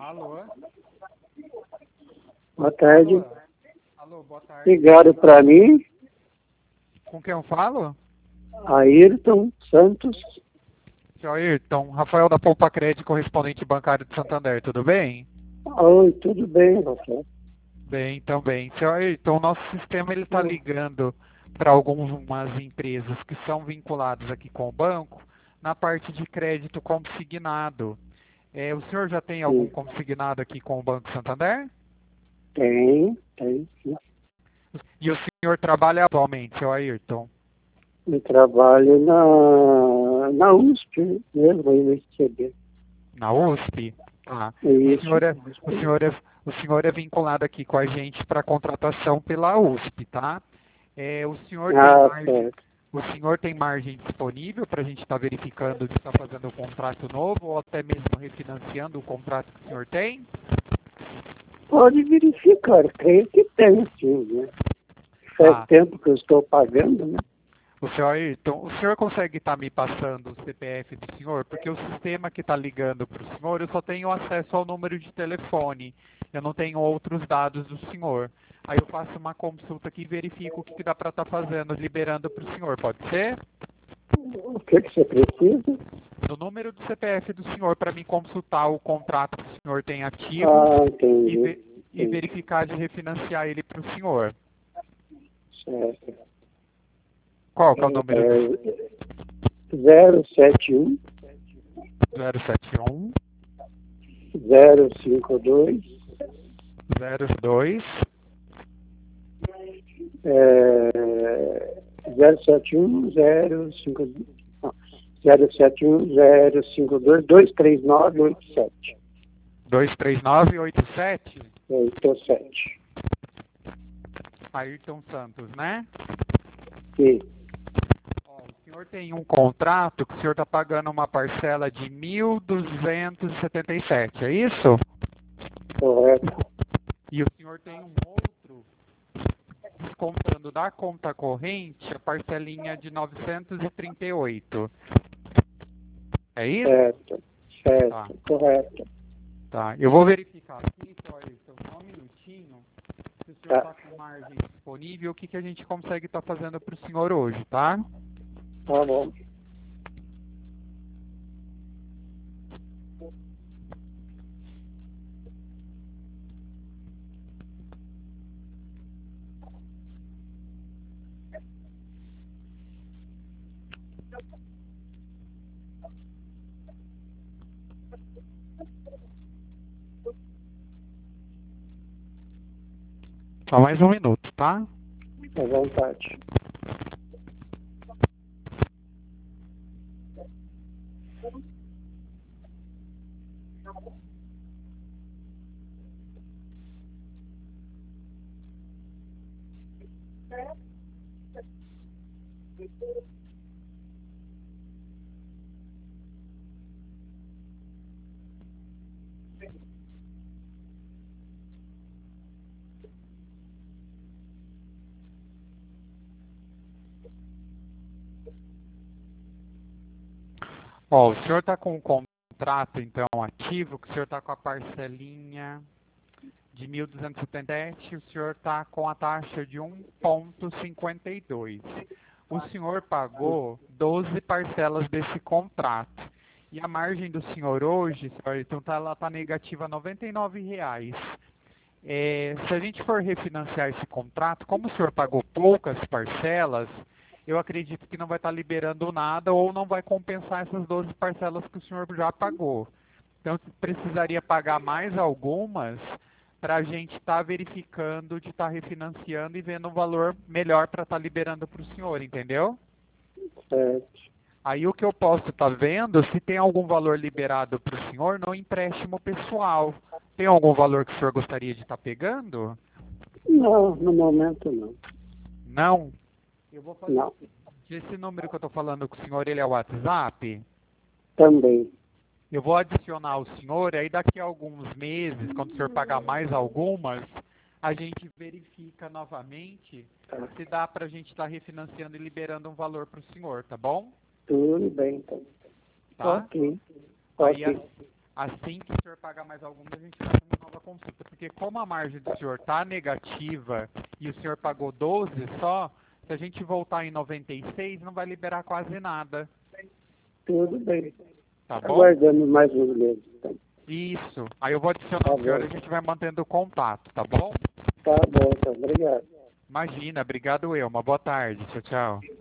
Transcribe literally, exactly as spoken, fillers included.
Alô? Boa tarde. Alô? Alô, boa tarde. Ligaram para mim, Com quem eu falo? Ayrton Santos. Seu Ayrton, Rafael da Poupa Crédito, correspondente bancário de Santander, tudo bem? Oi, tudo bem, Rafael? Bem, também. Seu Ayrton, o nosso sistema ele está ligando para algumas empresas que são vinculadas aqui com o banco na parte de crédito consignado. É, o senhor já tem algum Sim. consignado aqui com o Banco Santander? Tem, tem, sim. E o senhor trabalha atualmente, seu Ayrton? Eu trabalho na, na U S P mesmo, aí no I C B. Na U S P? Tá. O Isso. senhor é, o senhor é, o senhor é vinculado aqui com a gente para contratação pela U S P, tá? É, o senhor tem Ah, margem, certo. o senhor tem margem disponível para a gente estar verificando se está fazendo um contrato novo ou até mesmo refinanciando o contrato que o senhor tem? Pode verificar, creio que tem, sim, né? Faz Tá. tempo que eu estou pagando, né? O senhor Ayrton, o senhor consegue estar me passando o C P F do senhor? Porque o sistema que está ligando para o senhor, eu só tenho acesso ao número de telefone. Eu não tenho outros dados do senhor. Aí eu faço uma consulta aqui e verifico o que, que dá para estar fazendo, liberando para o senhor. Pode ser? O que, que você precisa? O número do C P F do senhor para me consultar o contrato que o senhor tem ativo Ah, e, entendi. ve- e Entendi. verificar de refinanciar ele para o senhor. Certo. Qual que é o número do É, zero sete um zero sete um zero cinco dois zero dois é, zero sete um zero cinco não, zero sete um zero cinco dois dois três nove oito sete dois três nove oito sete? oito sete. Ayrton Santos, né? Sim, Ó, o senhor tem um contrato que o senhor está pagando uma parcela de mil duzentos e setenta e sete, é isso? correto. E o senhor tem um outro descontando da conta corrente a parcelinha de novecentos e trinta e oito. É isso? Certo, certo, Tá, correto. tá. Eu vou verificar aqui, seu Ayrton, só um minutinho. Se o senhor Tá, está com margem disponível, o que, que a gente consegue estar fazendo para o senhor hoje, tá? tá bom. Só mais um minuto, tá? À vontade. Ó, o senhor está com um contrato, então, ativo, que o senhor está com a parcelinha de mil duzentos e setenta e sete, o senhor está com a taxa de um vírgula cinquenta e dois. O senhor pagou doze parcelas desse contrato. E a margem do senhor hoje, senhor, então tá, ela está negativa a noventa e nove reais. É, se a gente for refinanciar esse contrato, como o senhor pagou poucas parcelas, eu acredito que não vai estar liberando nada ou não vai compensar essas doze parcelas que o senhor já pagou. Então, precisaria pagar mais algumas para a gente estar verificando de estar refinanciando e vendo um valor melhor para estar liberando para o senhor, entendeu? Certo. Aí o que eu posso estar vendo, se tem algum valor liberado para o senhor no empréstimo pessoal. Tem algum valor que o senhor gostaria de estar pegando? Não, no momento não. Não? Eu vou fazer Não, o seguinte. Esse número que eu estou falando com o senhor, ele é o WhatsApp? também. Eu vou adicionar o senhor, aí daqui a alguns meses, quando o senhor pagar mais algumas, a gente verifica novamente Tá. se dá para a gente estar refinanciando e liberando um valor para o senhor, tá bom? Tudo bem, então. Tá? Ok, Aí, ok. Assim que o senhor pagar mais alguns, a gente faz uma nova consulta. Porque como a margem do senhor está negativa e o senhor pagou doze só, se a gente voltar em noventa e seis, não vai liberar quase nada. Tudo bem. Tá bom? Aguardando mais um mês. Então. Isso. Aí eu vou adicionar Tá o senhor bom. e a gente vai mantendo o contato, tá bom? Tá bom, então. Obrigado. Imagina, obrigado eu. Uma boa tarde. Tchau, tchau.